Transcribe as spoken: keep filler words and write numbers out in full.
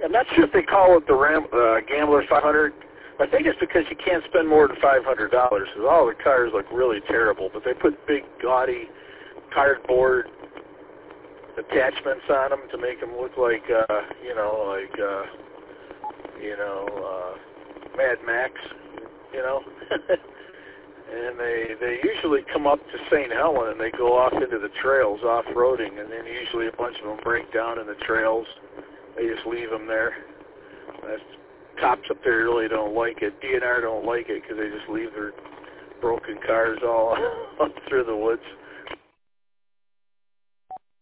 I'm not sure if they call it the Ram, uh, Gambler five hundred. I think it's because you can't spend more than five hundred dollars. Because all the cars look really terrible, but they put big, gaudy cardboard attachments on them to make them look like, uh, you know, like, uh, you know, uh, Mad Max, you know. And they they usually come up to Saint Helen and they go off into the trails off-roading, and then usually a bunch of them break down in the trails. They just leave them there. That's, cops up there really don't like it. D N R don't like it because they just leave their broken cars all up through the woods.